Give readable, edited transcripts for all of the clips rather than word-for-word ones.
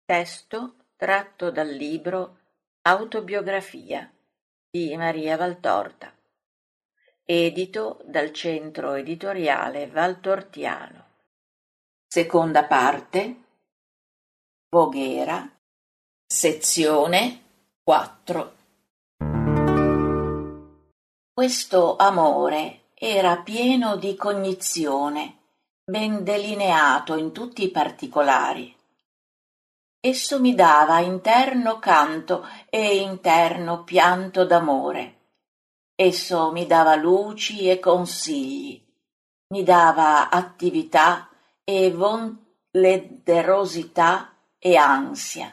Testo tratto dal libro Autobiografia di Maria Valtorta, edito dal Centro Editoriale Valtortiano. Seconda parte, Voghera, sezione 4. Questo amore era pieno di cognizione, ben delineato in tutti i particolari. Esso mi dava interno canto e interno pianto d'amore. Esso mi dava luci e consigli, mi dava attività e volenterosità e ansia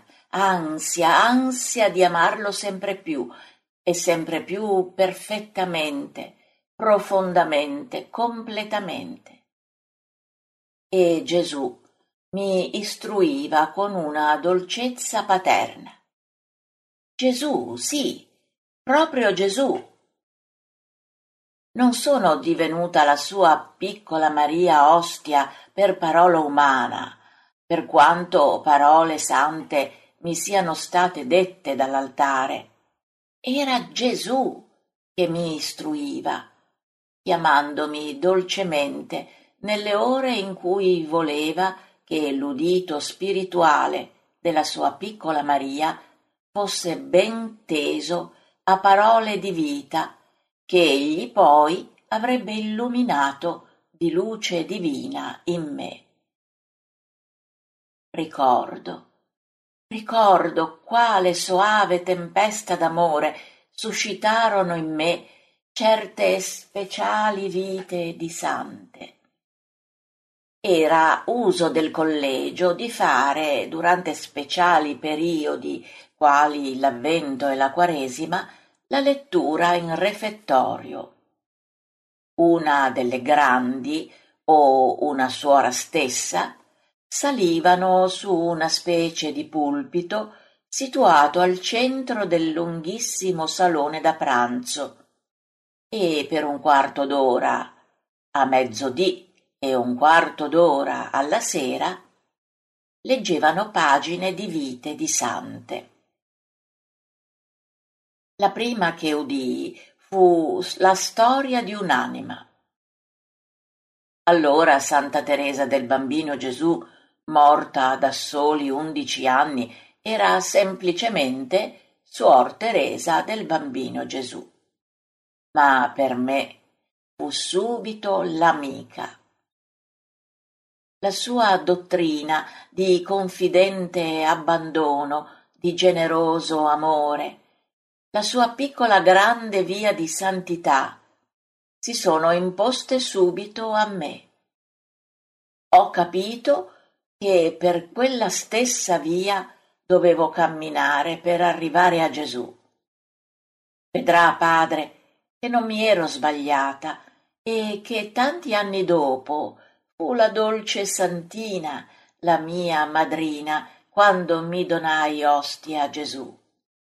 di amarlo sempre più e sempre più perfettamente, profondamente, completamente. E Gesù mi istruiva con una dolcezza paterna. Gesù, sì, proprio Gesù. Non sono divenuta la sua piccola Maria ostia per parola umana, per quanto parole sante mi siano state dette dall'altare. Era Gesù che mi istruiva, chiamandomi dolcemente nelle ore in cui voleva che l'udito spirituale della sua piccola Maria fosse ben teso a parole di vita che egli poi avrebbe illuminato di luce divina in me. Ricordo quale soave tempesta d'amore suscitarono in me certe speciali vite di sante. Era uso del collegio di fare, durante speciali periodi, quali l'Avvento e la Quaresima, la lettura in refettorio. Una delle grandi, o una suora stessa, salivano su una specie di pulpito situato al centro del lunghissimo salone da pranzo e per un quarto d'ora, a mezzodì e un quarto d'ora alla sera, leggevano pagine di vite di sante. La prima che udii fu la storia di un'anima. Allora Santa Teresa del Bambino Gesù, morta da soli 11 anni, era semplicemente Suor Teresa del Bambino Gesù. Ma per me fu subito l'amica. La sua dottrina di confidente abbandono, di generoso amore, la sua piccola grande via di santità si sono imposte subito a me. Ho capito che per quella stessa via dovevo camminare per arrivare a Gesù. Vedrà, padre, che non mi ero sbagliata e che tanti anni dopo fu la dolce Santina, la mia madrina, quando mi donai ostia a Gesù.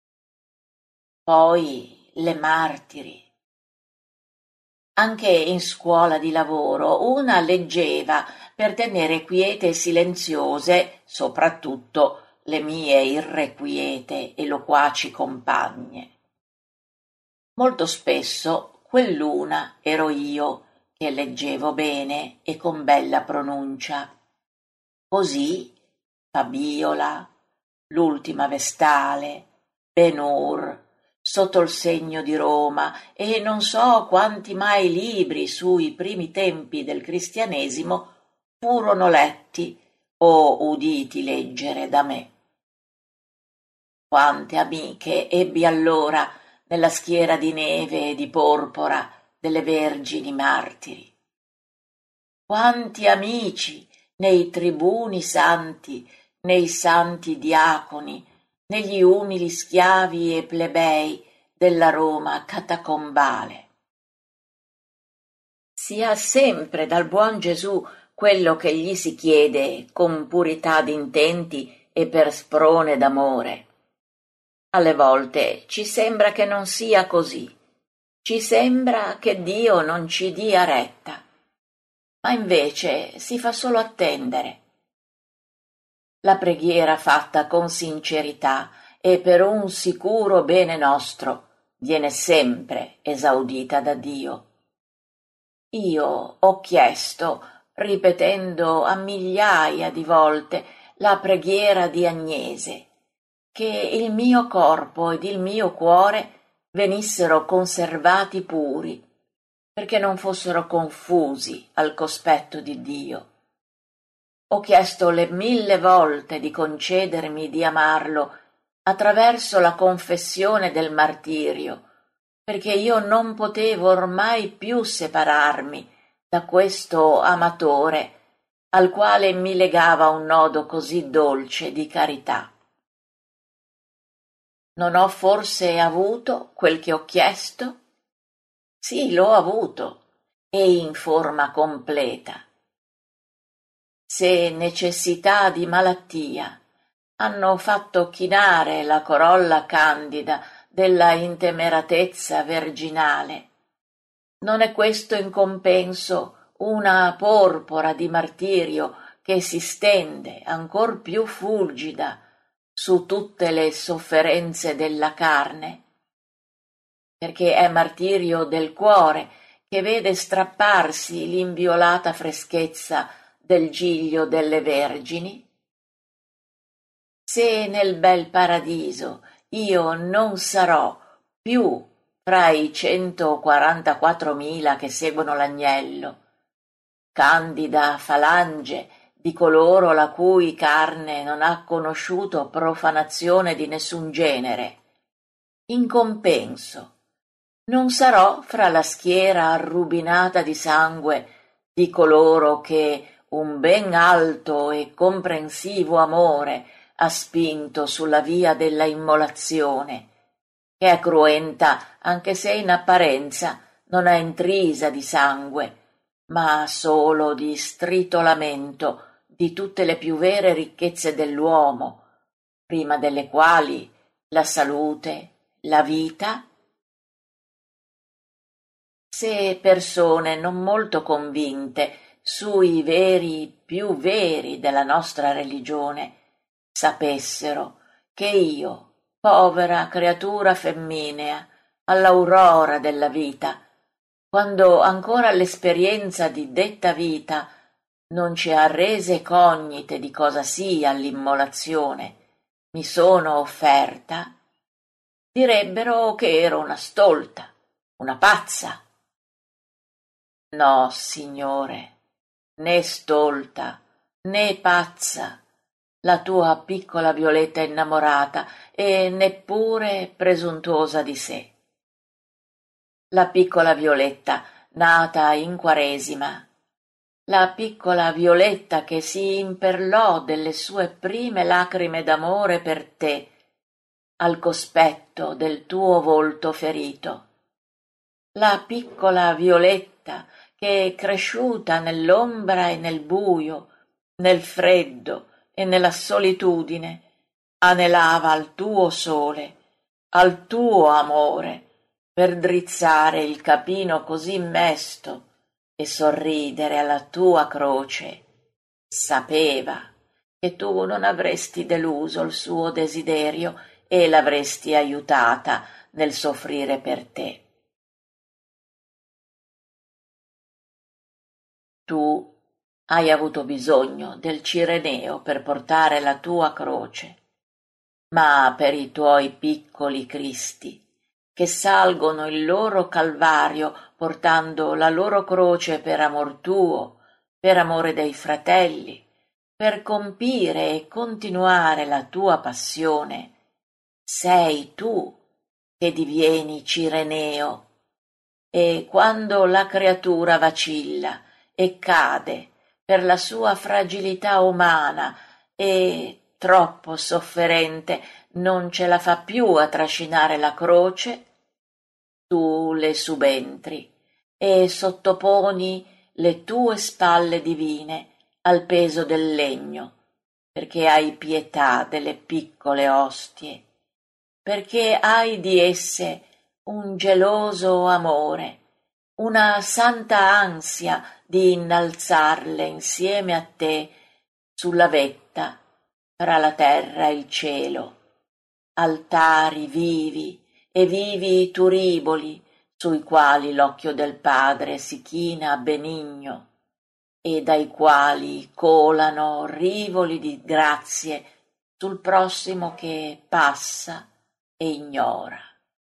Poi le martiri. Anche in scuola di lavoro una leggeva per tenere quiete e silenziose soprattutto le mie irrequiete e loquaci compagne. Molto spesso quell'una ero io che leggevo bene e con bella pronuncia. Così Fabiola, l'ultima Vestale, Ben-Hur, Sotto il segno di Roma e non so quanti mai libri sui primi tempi del cristianesimo furono letti o uditi leggere da me. Quante amiche ebbi allora nella schiera di neve e di porpora delle vergini martiri. Quanti amici nei tribuni santi, nei santi diaconi, negli umili schiavi e plebei della Roma catacombale. Si ha sempre dal buon Gesù quello che gli si chiede con purità d'intenti e per sprone d'amore. Alle volte ci sembra che non sia così, ci sembra che Dio non ci dia retta, ma invece si fa solo attendere. La preghiera fatta con sincerità e per un sicuro bene nostro viene sempre esaudita da Dio. Io ho chiesto, ripetendo a migliaia di volte la preghiera di Agnese, che il mio corpo ed il mio cuore venissero conservati puri, perché non fossero confusi al cospetto di Dio. Ho chiesto le 1000 volte di concedermi di amarlo attraverso la confessione del martirio, perché io non potevo ormai più separarmi da questo amatore al quale mi legava un nodo così dolce di carità. Non ho forse avuto quel che ho chiesto? Sì, l'ho avuto, e in forma completa. Se necessità di malattia hanno fatto chinare la corolla candida della intemeratezza virginale, non è questo in compenso una porpora di martirio che si stende ancor più fulgida su tutte le sofferenze della carne, perché è martirio del cuore che vede strapparsi l'inviolata freschezza del giglio delle vergini? Se nel bel paradiso io non sarò più fra i 144.000 che seguono l'agnello, candida falange di coloro la cui carne non ha conosciuto profanazione di nessun genere, in compenso non sarò fra la schiera arrubinata di sangue di coloro che un ben alto e comprensivo amore ha spinto sulla via della immolazione, che è cruenta anche se in apparenza non è intrisa di sangue, ma solo di stritolamento di tutte le più vere ricchezze dell'uomo, prima delle quali la salute, la vita. Se persone non molto convinte sui veri più veri della nostra religione sapessero che io, povera creatura femminea, all'aurora della vita, quando ancora l'esperienza di detta vita non ci ha rese cognite di cosa sia l'immolazione, mi sono offerta, direbbero che ero una stolta, una pazza. No, signore, né stolta, né pazza, la tua piccola Violetta innamorata e neppure presuntuosa di sé. La piccola Violetta, nata in Quaresima, la piccola Violetta che si imperlò delle sue prime lacrime d'amore per te, al cospetto del tuo volto ferito. La piccola Violetta che, cresciuta nell'ombra e nel buio, nel freddo e nella solitudine, anelava al tuo sole, al tuo amore, per drizzare il capino così mesto e sorridere alla tua croce, sapeva che tu non avresti deluso il suo desiderio e l'avresti aiutata nel soffrire per te. Tu hai avuto bisogno del Cireneo per portare la tua croce, ma per i tuoi piccoli Cristi, che salgono il loro calvario portando la loro croce per amor tuo, per amore dei fratelli, per compire e continuare la tua passione, sei tu che divieni Cireneo. E quando la creatura vacilla e cade per la sua fragilità umana e, troppo sofferente, non ce la fa più a trascinare la croce, tu le subentri e sottoponi le tue spalle divine al peso del legno, perché hai pietà delle piccole ostie, perché hai di esse un geloso amore, una santa ansia di innalzarle insieme a te sulla vetta fra la terra e il cielo, altari vivi e vivi turiboli sui quali l'occhio del Padre si china benigno e dai quali colano rivoli di grazie sul prossimo che passa e ignora.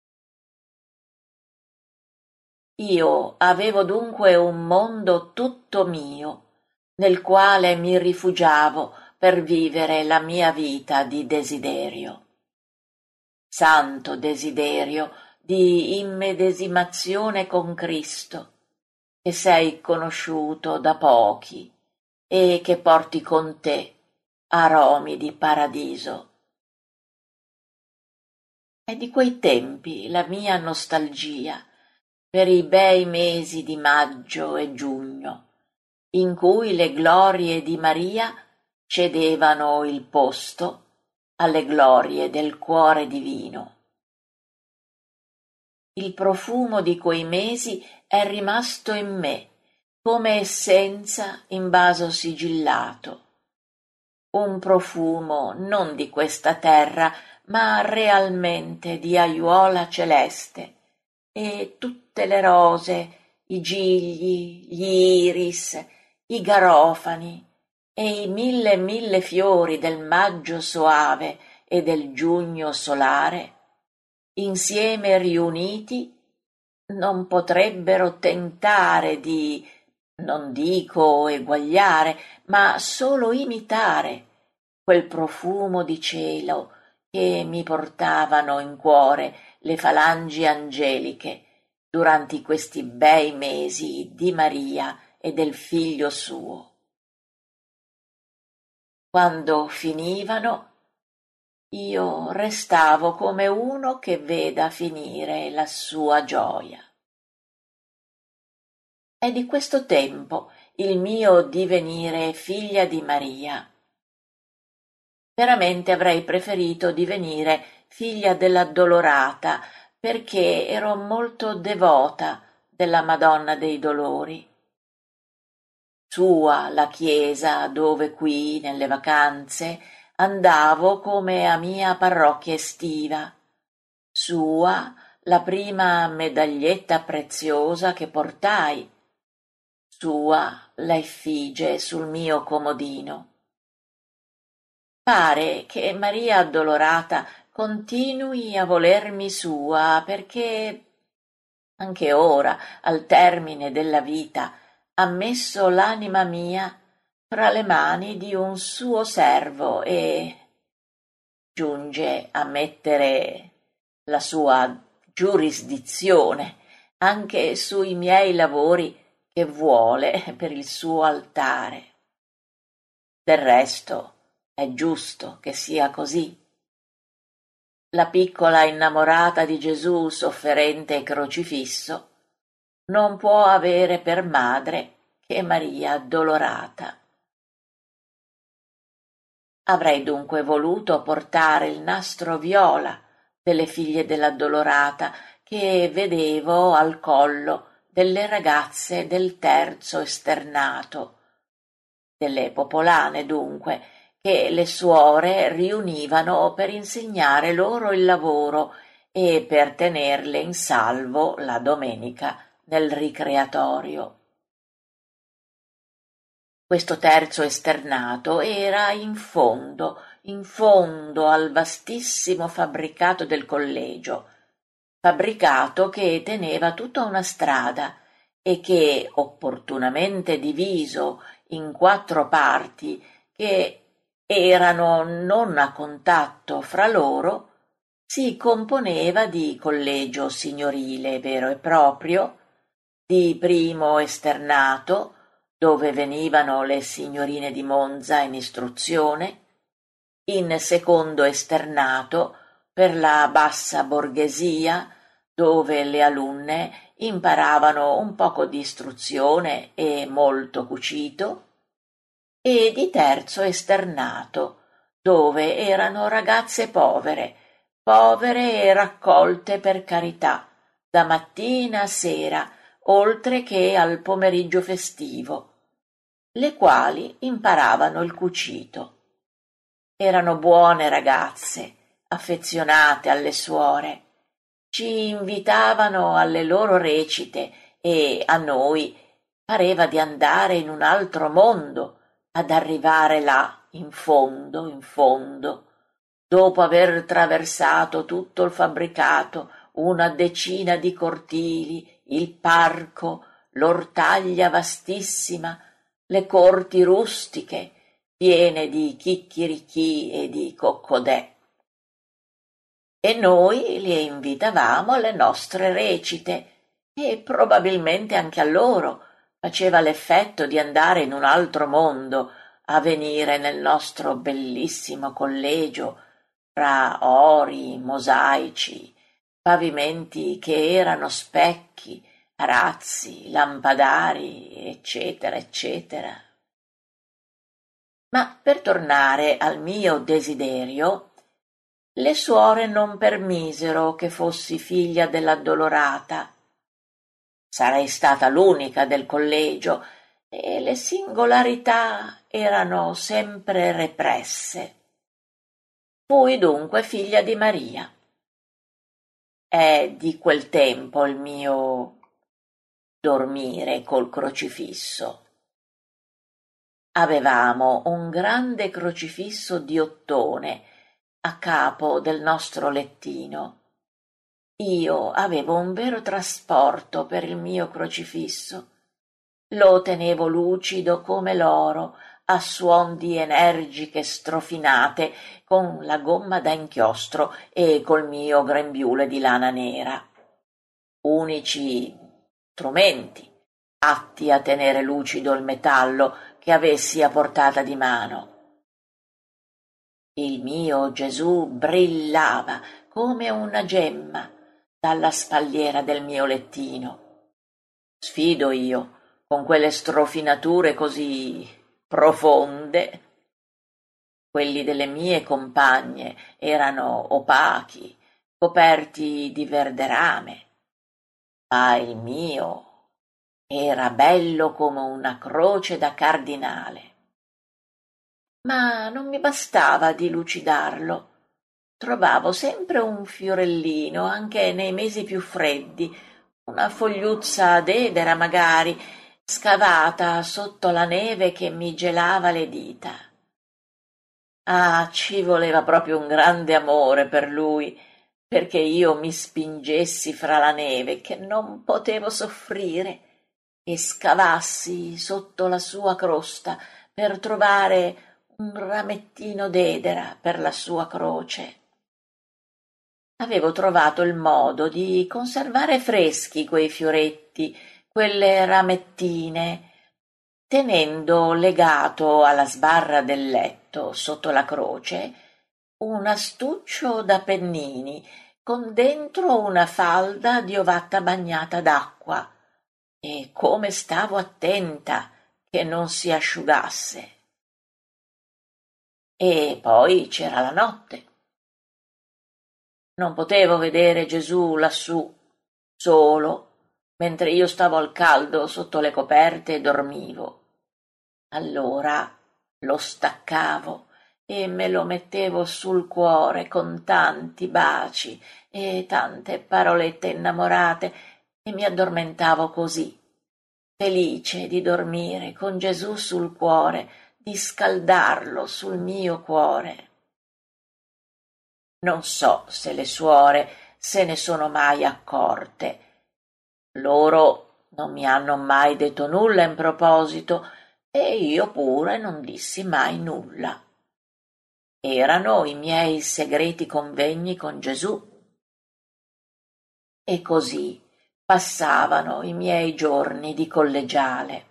Io avevo dunque un mondo tutto mio, nel quale mi rifugiavo per vivere la mia vita di desiderio. Santo desiderio di immedesimazione con Cristo, che sei conosciuto da pochi e che porti con te aromi di paradiso. È di quei tempi la mia nostalgia per i bei mesi di maggio e giugno, in cui le glorie di Maria cedevano il posto alle glorie del cuore divino. Il profumo di quei mesi è rimasto in me come essenza in vaso sigillato, un profumo non di questa terra, ma realmente di aiuola celeste, e tutte le rose, i gigli, gli iris, i garofani e i mille fiori del maggio soave e del giugno solare, insieme riuniti, non potrebbero tentare di, non dico eguagliare, ma solo imitare quel profumo di cielo che mi portavano in cuore le falangi angeliche durante questi bei mesi di Maria e del Figlio suo. Quando finivano, io restavo come uno che veda finire la sua gioia. È di questo tempo il mio divenire figlia di Maria. Veramente avrei preferito divenire figlia dell'Addolorata, perché ero molto devota della Madonna dei Dolori. Sua la chiesa dove qui, nelle vacanze, andavo come a mia parrocchia estiva. Sua la prima medaglietta preziosa che portai. Sua la effigie sul mio comodino. Pare che Maria Addolorata continui a volermi sua, perché anche ora, al termine della vita, ha messo l'anima mia fra le mani di un suo servo e giunge a mettere la sua giurisdizione anche sui miei lavori che vuole per il suo altare. Del resto è giusto che sia così. La piccola innamorata di Gesù sofferente e crocifisso non può avere per madre che Maria Addolorata. Avrei dunque voluto portare il nastro viola delle figlie dell'Addolorata che vedevo al collo delle ragazze del terzo esternato, delle popolane dunque, che le suore riunivano per insegnare loro il lavoro e per tenerle in salvo la domenica nel ricreatorio. Questo terzo esternato era in fondo al vastissimo fabbricato del collegio, fabbricato che teneva tutta una strada e che, opportunamente diviso in 4 parti che erano non a contatto fra loro, si componeva di collegio signorile vero e proprio, di primo esternato, dove venivano le signorine di Monza in istruzione, in secondo esternato per la bassa borghesia, dove le alunne imparavano un poco di istruzione e molto cucito, e di terzo esternato, dove erano ragazze povere e raccolte per carità, da mattina a sera, oltre che al pomeriggio festivo, le quali imparavano il cucito. Erano buone ragazze, affezionate alle suore. Ci invitavano alle loro recite e a noi pareva di andare in un altro mondo, ad arrivare là, in fondo, dopo aver traversato tutto il fabbricato, una decina di cortili, il parco, l'ortaglia vastissima, le corti rustiche, piene di chicchirichì e di coccodè. E noi le invitavamo alle nostre recite e probabilmente anche a loro faceva l'effetto di andare in un altro mondo, a venire nel nostro bellissimo collegio, fra ori, mosaici, pavimenti che erano specchi, arazzi, lampadari, eccetera, eccetera. Ma per tornare al mio desiderio, le suore non permisero che fossi figlia dell'addolorata. Sarei stata l'unica del collegio e le singolarità erano sempre represse. Fui dunque figlia di Maria. È di quel tempo il mio dormire col crocifisso. Avevamo un grande crocifisso di ottone a capo del nostro lettino. Io avevo un vero trasporto per il mio crocifisso. Lo tenevo lucido come l'oro, a suon di energiche strofinate, con la gomma da inchiostro e col mio grembiule di lana nera. Unici strumenti atti a tenere lucido il metallo che avessi a portata di mano. Il mio Gesù brillava come una gemma dalla spalliera del mio lettino. Sfido io, con quelle strofinature così profonde. Quelli delle mie compagne erano opachi, coperti di verde rame, ma il mio era bello come una croce da cardinale. Ma non mi bastava di lucidarlo. Trovavo sempre un fiorellino, anche nei mesi più freddi, una fogliuzza d'edera magari, scavata sotto la neve che mi gelava le dita. Ah, ci voleva proprio un grande amore per lui, perché io mi spingessi fra la neve che non potevo soffrire e scavassi sotto la sua crosta per trovare un ramettino d'edera per la sua croce. Avevo trovato il modo di conservare freschi quei fioretti, quelle ramettine, tenendo legato alla sbarra del letto, sotto la croce, un astuccio da pennini, con dentro una falda di ovatta bagnata d'acqua, e come stavo attenta che non si asciugasse. E poi c'era la notte. Non potevo vedere Gesù lassù, solo, mentre io stavo al caldo sotto le coperte e dormivo. Allora lo staccavo e me lo mettevo sul cuore con tanti baci e tante parolette innamorate e mi addormentavo così, felice di dormire con Gesù sul cuore, di scaldarlo sul mio cuore. Non so se le suore se ne sono mai accorte. Loro non mi hanno mai detto nulla in proposito e io pure non dissi mai nulla. Erano i miei segreti convegni con Gesù. E così passavano i miei giorni di collegiale.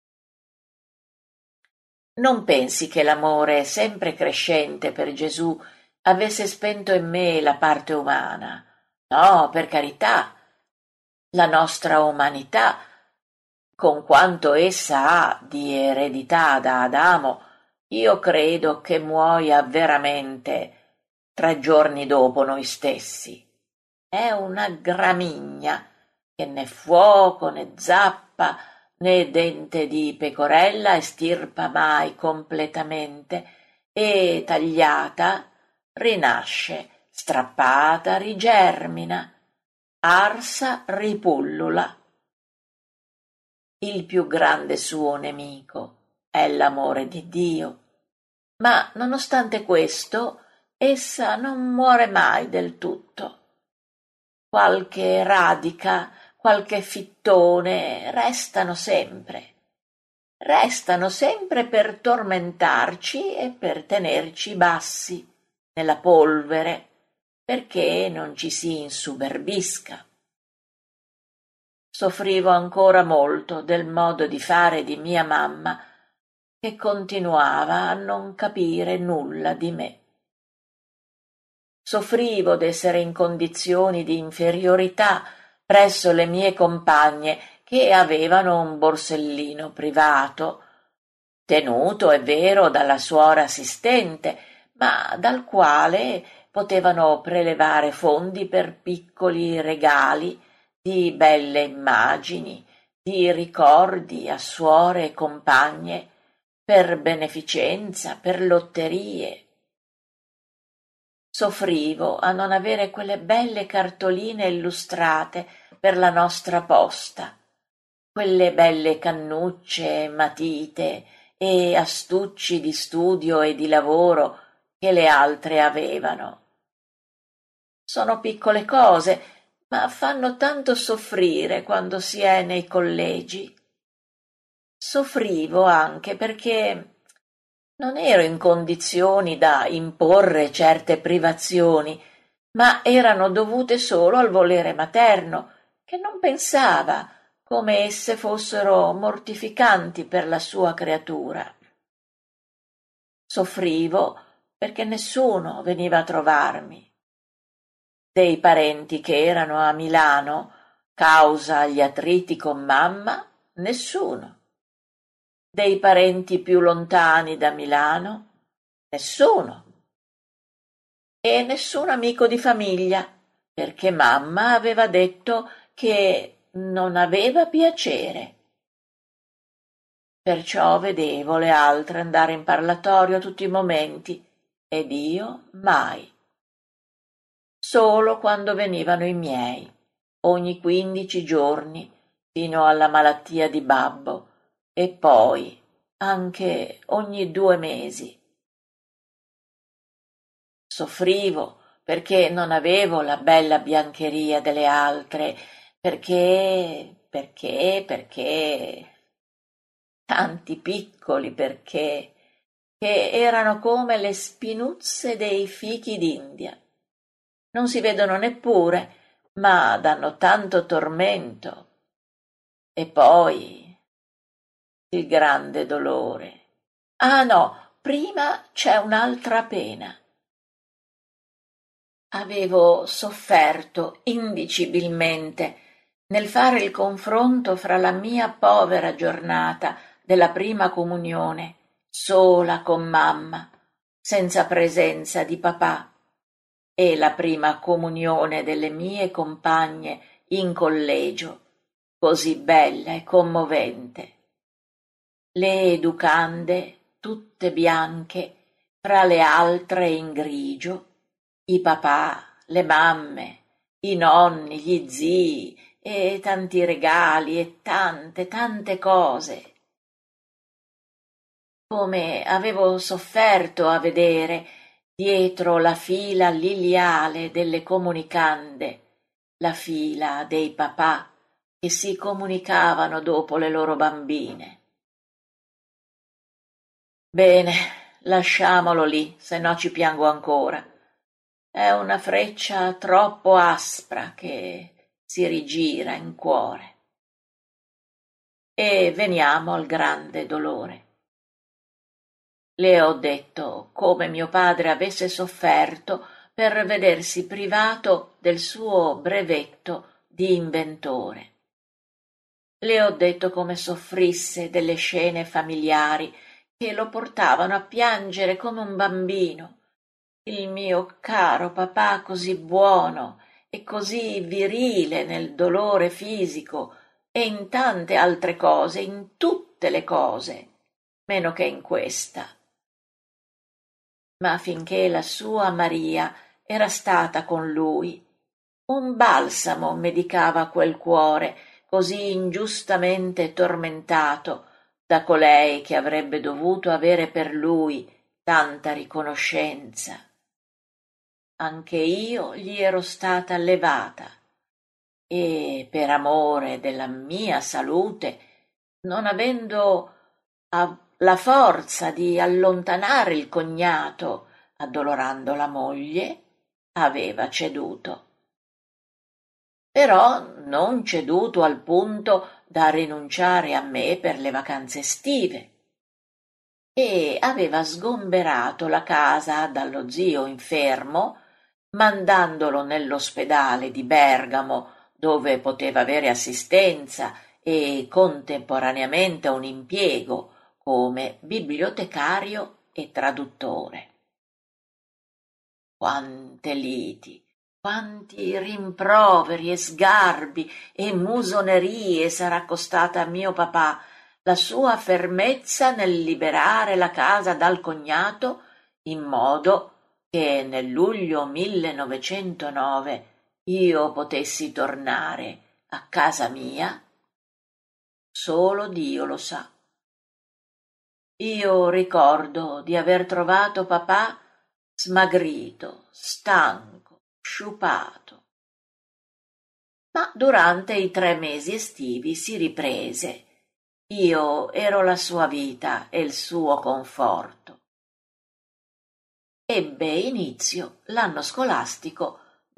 Non pensi che l'amore sempre crescente per Gesù avesse spento in me la parte umana. No, per carità, la nostra umanità, con quanto essa ha di eredità da Adamo, io credo che muoia veramente 3 giorni dopo noi stessi. È una gramigna che né fuoco né zappa né dente di pecorella estirpa mai completamente, e, tagliata, rinasce, strappata, rigermina, arsa, ripullula. Il più grande suo nemico è l'amore di Dio, ma nonostante questo essa non muore mai del tutto. Qualche radica, qualche fittone restano sempre per tormentarci e per tenerci bassi nella polvere, perché non ci si insuberbisca. Soffrivo ancora molto del modo di fare di mia mamma, che continuava a non capire nulla di me. Soffrivo d'essere in condizioni di inferiorità presso le mie compagne, che avevano un borsellino privato, tenuto, è vero, dalla suora assistente, ma dal quale potevano prelevare fondi per piccoli regali di belle immagini, di ricordi a suore e compagne, per beneficenza, per lotterie. Soffrivo a non avere quelle belle cartoline illustrate per la nostra posta, quelle belle cannucce, matite e astucci di studio e di lavoro che le altre avevano. Sono piccole cose, ma fanno tanto soffrire quando si è nei collegi. Soffrivo anche perché non ero in condizioni da imporre certe privazioni, ma erano dovute solo al volere materno, che non pensava come esse fossero mortificanti per la sua creatura. Soffrivo perché nessuno veniva a trovarmi. Dei parenti che erano a Milano, causa gli attriti con mamma, nessuno. Dei parenti più lontani da Milano, nessuno. E nessun amico di famiglia, perché mamma aveva detto che non aveva piacere. Perciò vedevo le altre andare in parlatorio a tutti i momenti ed io mai. Solo quando venivano i miei, ogni 15 giorni, fino alla malattia di babbo, e poi anche ogni 2 mesi. Soffrivo perché non avevo la bella biancheria delle altre, perché tanti piccoli perché, che erano come le spinuzze dei fichi d'India. Non si vedono neppure, ma danno tanto tormento. E poi il grande dolore. Ah no, prima c'è un'altra pena. Avevo sofferto indicibilmente nel fare il confronto fra la mia povera giornata della prima comunione, sola con mamma, senza presenza di papà, e la prima comunione delle mie compagne in collegio, così bella e commovente. Le educande, tutte bianche, fra le altre in grigio, i papà, le mamme, i nonni, gli zii e tanti regali e tante cose. Come avevo sofferto a vedere dietro la fila liliale delle comunicande, la fila dei papà che si comunicavano dopo le loro bambine. Bene, lasciamolo lì, se no ci piango ancora. È una freccia troppo aspra che si rigira in cuore. E veniamo al grande dolore. Le ho detto come mio padre avesse sofferto per vedersi privato del suo brevetto di inventore. Le ho detto come soffrisse delle scene familiari che lo portavano a piangere come un bambino. Il mio caro papà così buono e così virile nel dolore fisico e in tante altre cose, in tutte le cose, meno che in questa. ma finché la sua Maria era stata con lui, un balsamo medicava quel cuore così ingiustamente tormentato da colei che avrebbe dovuto avere per lui tanta riconoscenza. Anche io gli ero stata levata e per amore della mia salute, non avendo la forza di allontanare il cognato, addolorando la moglie, aveva ceduto. Però non ceduto al punto da rinunciare a me per le vacanze estive, e aveva sgomberato la casa dallo zio infermo, mandandolo nell'ospedale di Bergamo, dove poteva avere assistenza e contemporaneamente un impiego come bibliotecario e traduttore. Quante liti, quanti rimproveri e sgarbi e musonerie sarà costata a mio papà la sua fermezza nel liberare la casa dal cognato, in modo che nel luglio 1909 io potessi tornare a casa mia? Solo Dio lo sa. Io ricordo di aver trovato papà smagrito, stanco, sciupato. Ma durante i 3 mesi estivi si riprese. Io ero la sua vita e il suo conforto. Ebbe inizio l'anno scolastico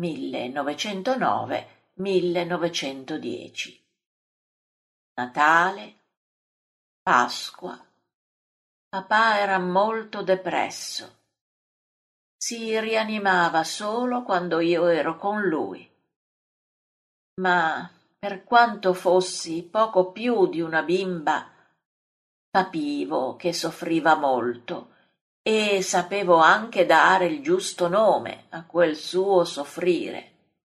1909-1910. Natale, Pasqua. Papà era molto depresso. Si rianimava solo quando io ero con lui. Ma per quanto fossi poco più di una bimba, capivo che soffriva molto e sapevo anche dare il giusto nome a quel suo soffrire.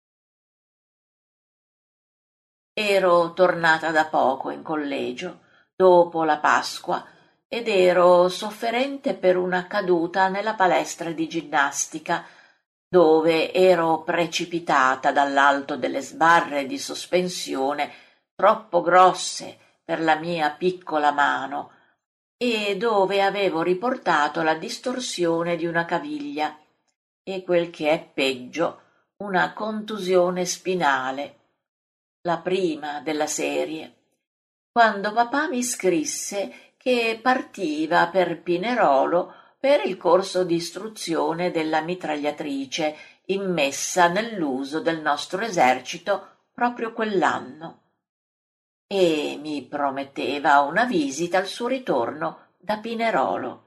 Ero tornata da poco in collegio, dopo la Pasqua, ed ero sofferente per una caduta nella palestra di ginnastica, dove ero precipitata dall'alto delle sbarre di sospensione troppo grosse per la mia piccola mano e dove avevo riportato la distorsione di una caviglia e, quel che è peggio, una contusione spinale, la prima della serie, quando papà mi scrisse che partiva per Pinerolo per il corso di istruzione della mitragliatrice immessa nell'uso del nostro esercito proprio quell'anno, e mi prometteva una visita al suo ritorno da Pinerolo.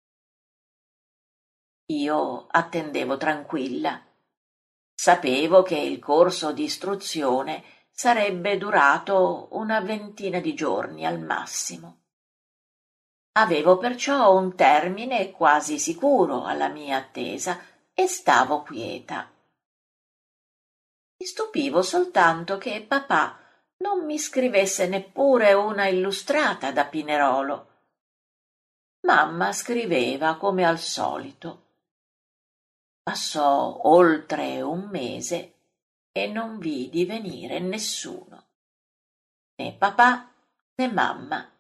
Io attendevo tranquilla. Sapevo che il corso di istruzione sarebbe durato una ventina di giorni al massimo. Avevo perciò un termine quasi sicuro alla mia attesa e stavo quieta. Mi stupivo soltanto che papà non mi scrivesse neppure una illustrata da Pinerolo. Mamma scriveva come al solito. Passò oltre un mese e non vidi venire nessuno, né papà né mamma.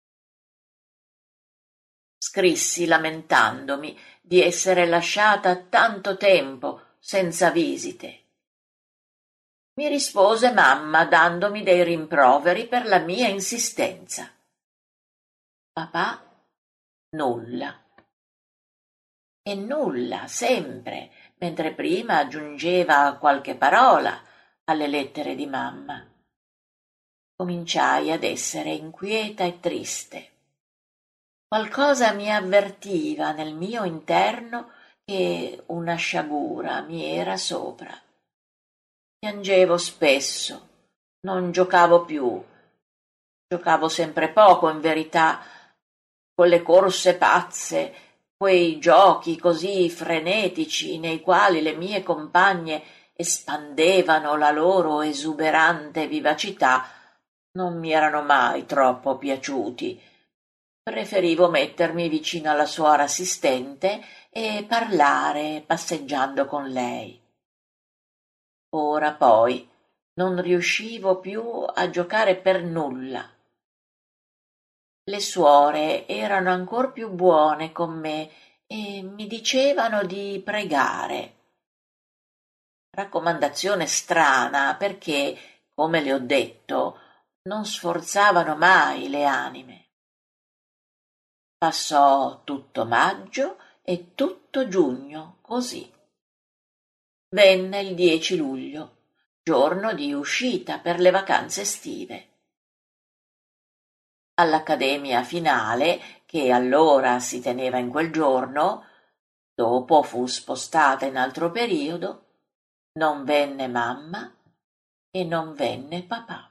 Scrissi lamentandomi di essere lasciata tanto tempo senza visite. Mi rispose mamma dandomi dei rimproveri per la mia insistenza. Papà nulla. E nulla sempre, mentre prima aggiungeva qualche parola alle lettere di mamma. Cominciai ad essere inquieta e triste. Qualcosa mi avvertiva nel mio interno che una sciagura mi era sopra. Piangevo spesso, non giocavo più. Giocavo sempre poco, in verità, con le corse pazze, quei giochi così frenetici nei quali le mie compagne espandevano la loro esuberante vivacità, non mi erano mai troppo piaciuti. Preferivo mettermi vicino alla suora assistente e parlare passeggiando con lei. Ora poi non riuscivo più a giocare per nulla. Le suore erano ancor più buone con me e mi dicevano di pregare. Raccomandazione strana perché, come le ho detto, non sforzavano mai le anime. Passò tutto maggio e tutto giugno così. Venne il 10 luglio, giorno di uscita per le vacanze estive. All'accademia finale, che allora si teneva in quel giorno, dopo fu spostata in altro periodo, non venne mamma e non venne papà.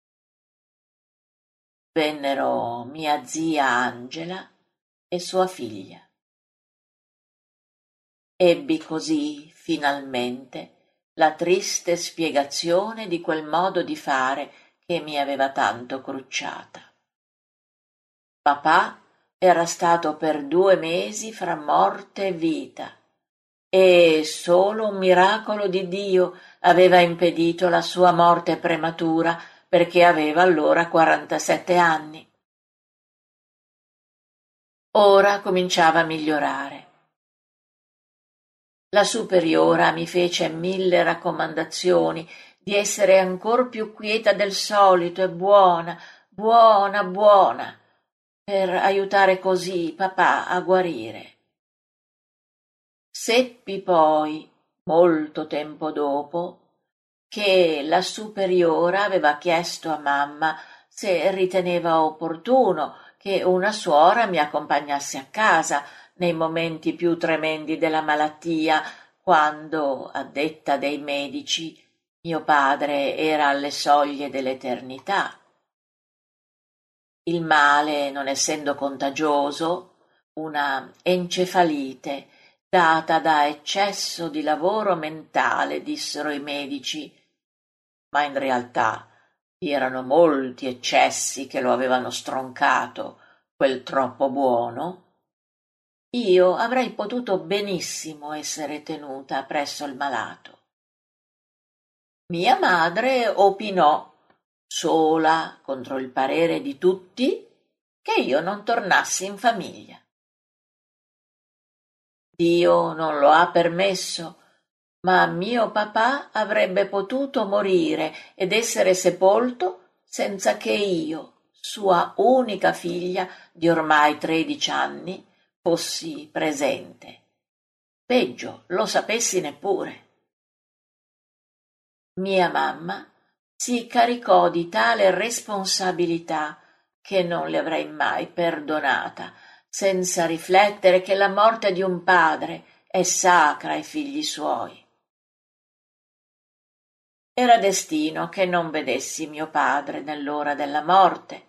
Vennero mia zia Angela e sua figlia. Ebbi così, finalmente, la triste spiegazione di quel modo di fare che mi aveva tanto crucciata. Papà era stato per 2 mesi fra morte e vita, e solo un miracolo di Dio aveva impedito la sua morte prematura, perché aveva allora 47 anni. Ora cominciava a migliorare. La superiora mi fece 1000 raccomandazioni di essere ancor più quieta del solito e buona, buona, buona, per aiutare così papà a guarire. Seppi poi, molto tempo dopo, che la superiora aveva chiesto a mamma se riteneva opportuno che una suora mi accompagnasse a casa nei momenti più tremendi della malattia, quando, a detta dei medici, mio padre era alle soglie dell'eternità. Il male, non essendo contagioso, una encefalite data da eccesso di lavoro mentale, dissero i medici, ma in realtà vi erano molti eccessi che lo avevano stroncato, quel troppo buono. Io avrei potuto benissimo essere tenuta presso il malato. Mia madre opinò, sola contro il parere di tutti, che io non tornassi in famiglia. Dio non lo ha permesso, ma mio papà avrebbe potuto morire ed essere sepolto senza che io, sua unica figlia di ormai 13 anni, fossi presente. Peggio, lo sapessi neppure. Mia mamma si caricò di tale responsabilità che non le avrei mai perdonata, senza riflettere che la morte di un padre è sacra ai figli suoi. Era destino che non vedessi mio padre nell'ora della morte,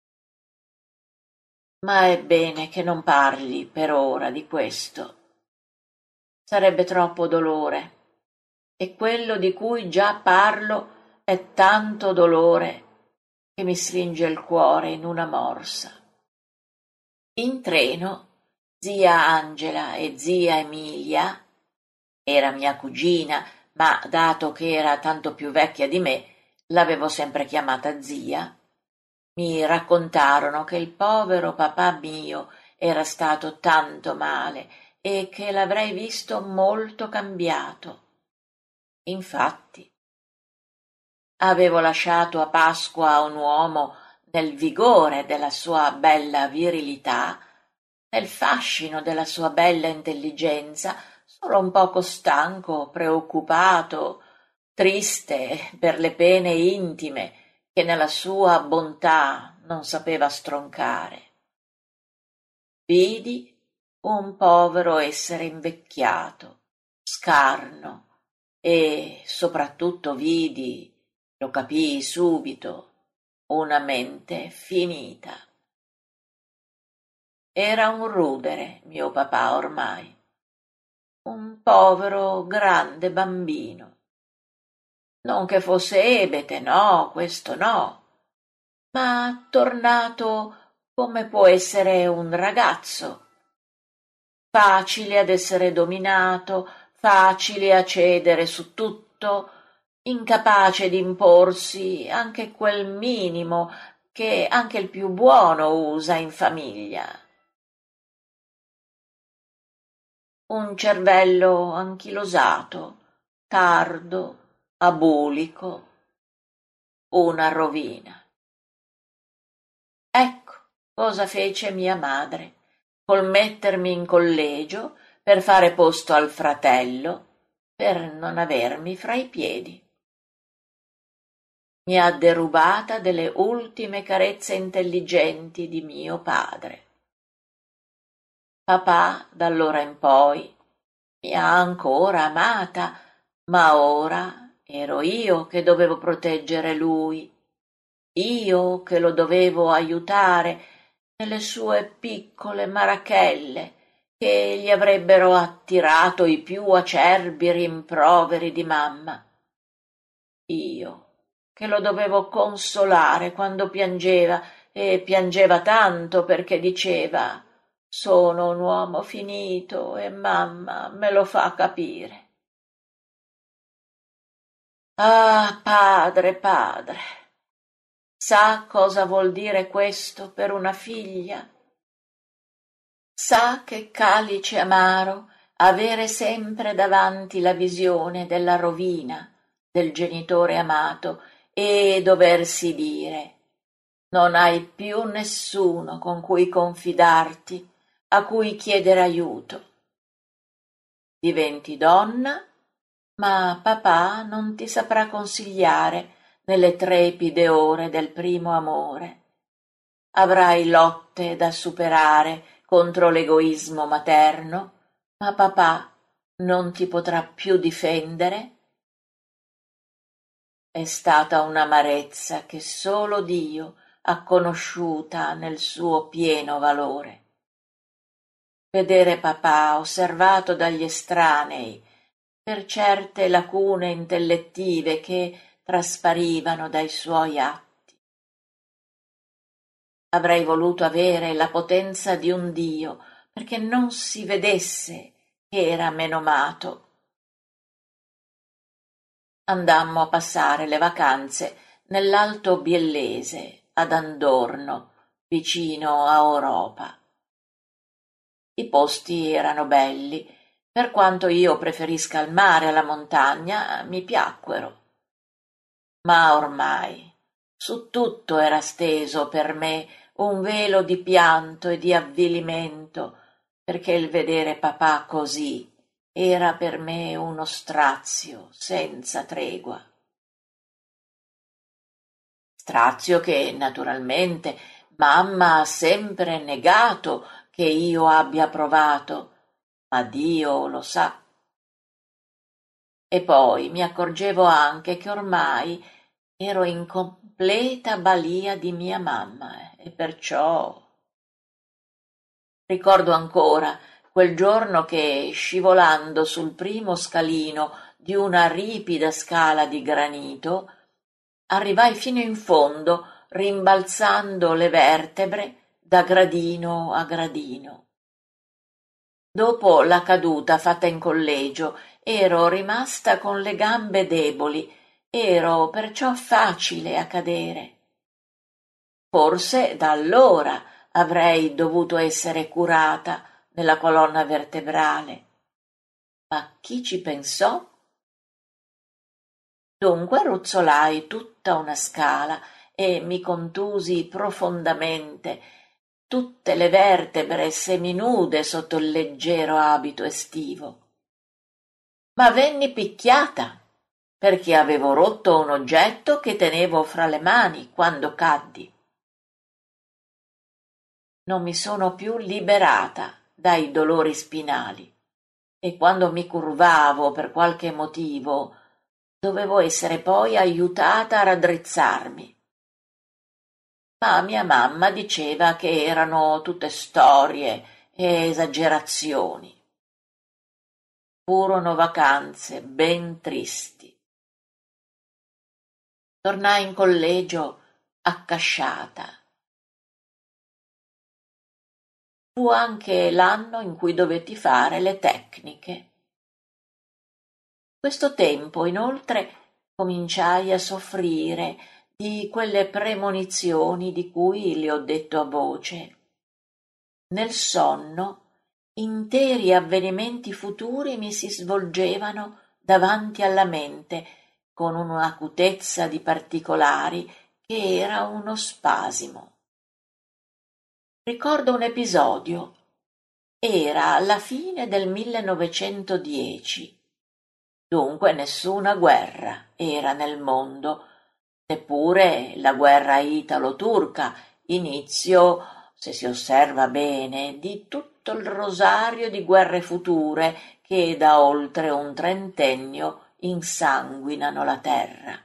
ma è bene che non parli per ora di questo. Sarebbe troppo dolore, e quello di cui già parlo è tanto dolore che mi stringe il cuore in una morsa. In treno, zia Angela e zia Emilia, era mia cugina, ma dato che era tanto più vecchia di me, l'avevo sempre chiamata zia, mi raccontarono che il povero papà mio era stato tanto male e che l'avrei visto molto cambiato. Infatti, avevo lasciato a Pasqua un uomo nel vigore della sua bella virilità, nel fascino della sua bella intelligenza, solo un poco stanco, preoccupato, triste per le pene intime che nella sua bontà non sapeva stroncare. Vidi un povero essere invecchiato, scarno, e soprattutto vidi, lo capii subito, una mente finita. Era un rudere mio papà ormai, un povero grande bambino. Non che fosse ebete, no, questo no, ma tornato come può essere un ragazzo, facile ad essere dominato, facile a cedere su tutto, incapace di imporsi anche quel minimo che anche il più buono usa in famiglia. Un cervello anchilosato, tardo, abulico, una rovina. Ecco cosa fece mia madre col mettermi in collegio per fare posto al fratello, per non avermi fra i piedi. Mi ha derubata delle ultime carezze intelligenti di mio padre. Papà, d'allora in poi, mi ha ancora amata, ma ora ero io che dovevo proteggere lui, io che lo dovevo aiutare nelle sue piccole marachelle che gli avrebbero attirato i più acerbi rimproveri di mamma. Io che lo dovevo consolare quando piangeva, e piangeva tanto perché diceva: sono un uomo finito e mamma me lo fa capire. Ah, padre, padre, sa cosa vuol dire questo per una figlia? Sa che calice amaro avere sempre davanti la visione della rovina del genitore amato e doversi dire: non hai più nessuno con cui confidarti, a cui chiedere aiuto. Diventi donna, ma papà non ti saprà consigliare nelle trepide ore del primo amore. Avrai lotte da superare contro l'egoismo materno, ma papà non ti potrà più difendere. È stata un'amarezza che solo Dio ha conosciuta nel suo pieno valore. Vedere papà osservato dagli estranei per certe lacune intellettive che trasparivano dai suoi atti. Avrei voluto avere la potenza di un dio perché non si vedesse che era menomato. Andammo a passare le vacanze nell'Alto Biellese, ad Andorno, vicino a Oropa. I posti erano belli, per quanto io preferisca il mare alla montagna, mi piacquero. Ma ormai su tutto era steso per me un velo di pianto e di avvilimento, perché il vedere papà così era per me uno strazio senza tregua. Strazio che, naturalmente, mamma ha sempre negato che io abbia provato, ma Dio lo sa. E poi mi accorgevo anche che ormai ero in completa balia di mia mamma, e perciò ricordo ancora quel giorno che, scivolando sul primo scalino di una ripida scala di granito, arrivai fino in fondo, rimbalzando le vertebre da gradino a gradino. Dopo la caduta fatta in collegio ero rimasta con le gambe deboli, ero perciò facile a cadere. Forse da allora avrei dovuto essere curata nella colonna vertebrale. Ma chi ci pensò? Dunque ruzzolai tutta una scala e mi contusi profondamente, tutte le vertebre seminude sotto il leggero abito estivo. Ma venni picchiata perché avevo rotto un oggetto che tenevo fra le mani quando caddi. Non mi sono più liberata dai dolori spinali e quando mi curvavo per qualche motivo dovevo essere poi aiutata a raddrizzarmi. Ma mia mamma diceva che erano tutte storie e esagerazioni. Furono vacanze ben tristi. Tornai in collegio accasciata. fu anche l'anno in cui dovetti fare le tecniche. Questo tempo, inoltre, cominciai a soffrire di quelle premonizioni di cui le ho detto a voce. Nel sonno, interi avvenimenti futuri mi si svolgevano davanti alla mente con un'acutezza di particolari che era uno spasimo. Ricordo un episodio. Era alla fine del 1910. Dunque nessuna guerra era nel mondo, neppure la guerra italo-turca, inizio, se si osserva bene, di tutto il rosario di guerre future che da oltre un trentennio insanguinano la terra.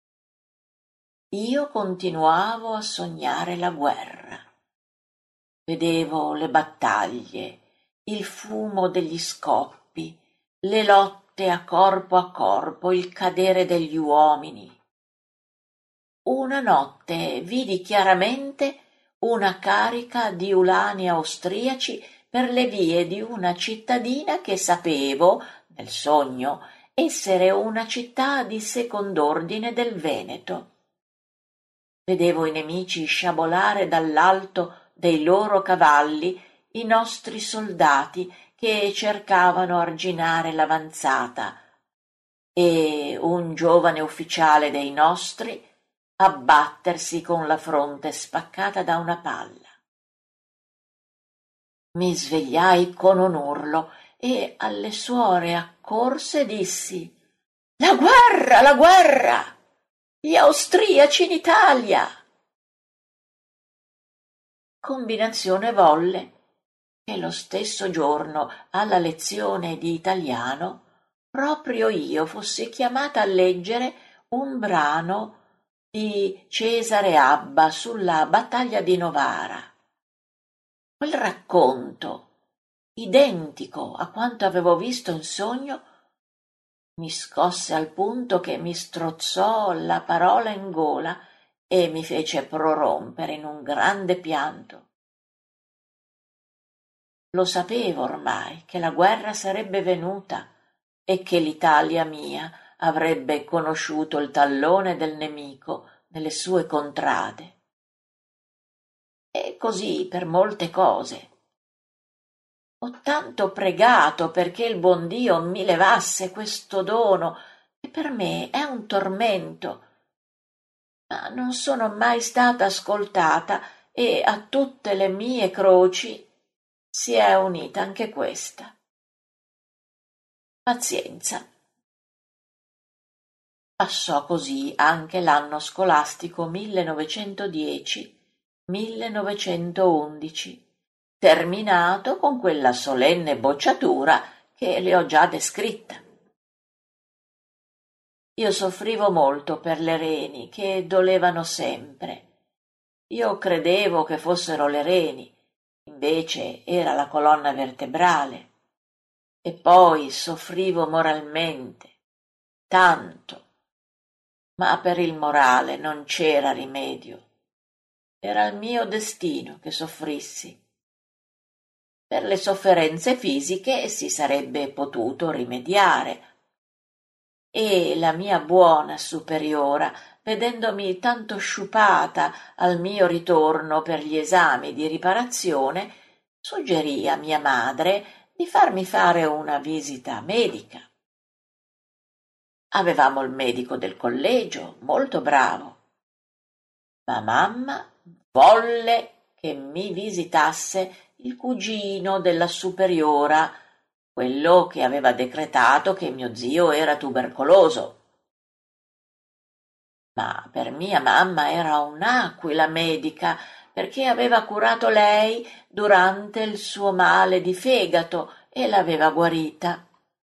Io continuavo a sognare la guerra. Vedevo le battaglie, il fumo degli scoppi, le lotte a corpo, il cadere degli uomini. Una notte vidi chiaramente una carica di ulani austriaci per le vie di una cittadina che sapevo, nel sogno, essere una città di second'ordine del Veneto. Vedevo i nemici sciabolare dall'alto dei loro cavalli i nostri soldati che cercavano arginare l'avanzata e un giovane ufficiale dei nostri abbattersi con la fronte spaccata da una palla. Mi svegliai con un urlo e alle suore accorse dissi: «La guerra, la guerra! Gli austriaci in Italia!» Combinazione volle che lo stesso giorno alla lezione di italiano proprio io fossi chiamata a leggere un brano di Cesare Abba sulla battaglia di Novara. Quel racconto, identico a quanto avevo visto in sogno, mi scosse al punto che mi strozzò la parola in gola e mi fece prorompere in un grande pianto. Lo sapevo ormai che la guerra sarebbe venuta e che l'Italia mia avrebbe conosciuto il tallone del nemico nelle sue contrade. E così per molte cose. Ho tanto pregato perché il buon Dio mi levasse questo dono, che per me è un tormento, ma non sono mai stata ascoltata e a tutte le mie croci si è unita anche questa. Pazienza. Passò così anche l'anno scolastico 1910-1911, terminato con quella solenne bocciatura che le ho già descritta. Io soffrivo molto per le reni che dolevano sempre. Io credevo che fossero le reni, invece era la colonna vertebrale. E poi soffrivo moralmente, tanto. Ma per il morale non c'era rimedio. Era il mio destino che soffrissi. Per le sofferenze fisiche si sarebbe potuto rimediare. E la mia buona superiora, vedendomi tanto sciupata al mio ritorno per gli esami di riparazione, suggerì a mia madre di farmi fare una visita medica. Avevamo il medico del collegio, molto bravo, ma mamma volle che mi visitasse il cugino della superiora, quello che aveva decretato che mio zio era tubercoloso. Ma per mia mamma era un'aquila medica, perché aveva curato lei durante il suo male di fegato e l'aveva guarita.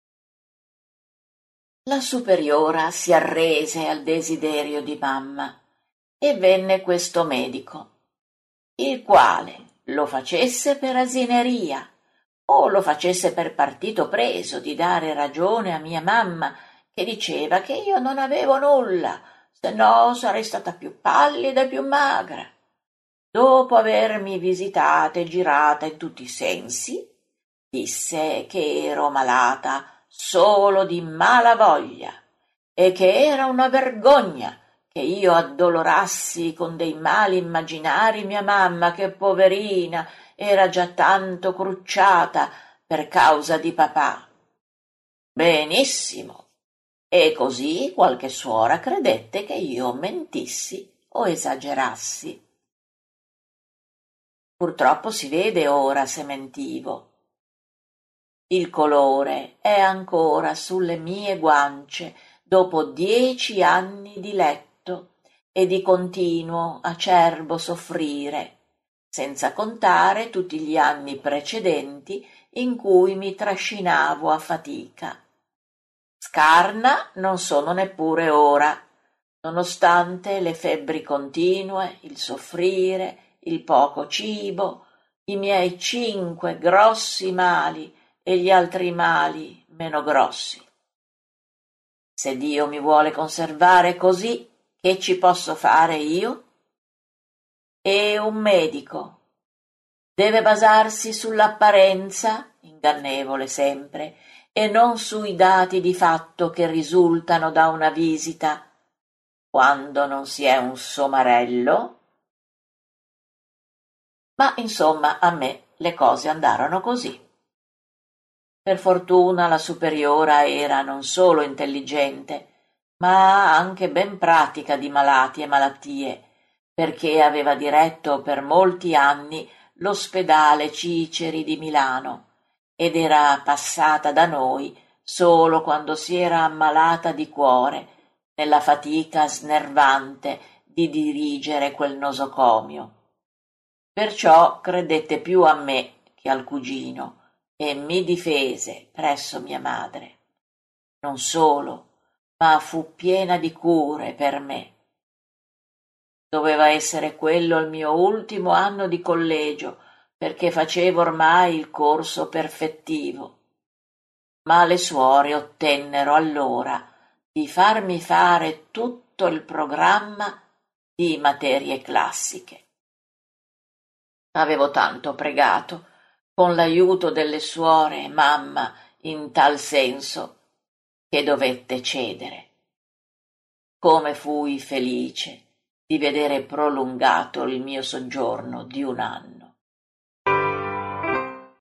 La superiora si arrese al desiderio di mamma e venne questo medico, il quale lo facesse per asineria o lo facesse per partito preso di dare ragione a mia mamma, che diceva che io non avevo nulla, se no sarei stata più pallida e più magra. dopo avermi visitata e girata in tutti i sensi, disse che ero malata solo di mala voglia e che era una vergogna che io addolorassi con dei mali immaginari mia mamma, che poverina era già tanto crucciata per causa di papà. Benissimo. E così qualche suora credette che io mentissi o esagerassi. Purtroppo si vede ora se mentivo. Il colore è ancora sulle mie guance dopo 10 anni di letto e di continuo acerbo soffrire, senza contare tutti gli anni precedenti in cui mi trascinavo a fatica. Scarna non sono neppure ora, nonostante le febbri continue, il soffrire, il poco cibo, i miei 5 grossi mali e gli altri mali meno grossi. Se Dio mi vuole conservare così, che ci posso fare io? E un medico deve basarsi sull'apparenza, ingannevole sempre, e non sui dati di fatto che risultano da una visita, quando non si è un somarello. Ma insomma a me le cose andarono così. Per fortuna la superiora era non solo intelligente, ma anche ben pratica di malati e malattie, perché aveva diretto per molti anni l'ospedale Ciceri di Milano ed era passata da noi solo quando si era ammalata di cuore, nella fatica snervante di dirigere quel nosocomio. Perciò credette più a me che al cugino e mi difese presso mia madre. Non solo, ma fu piena di cure per me. Doveva essere quello il mio ultimo anno di collegio, perché facevo ormai il corso perfettivo. Ma le suore ottennero allora di farmi fare tutto il programma di materie classiche. Avevo tanto pregato, con l'aiuto delle suore e mamma, in tal senso, che dovette cedere. Come fui felice di vedere prolungato il mio soggiorno di un anno.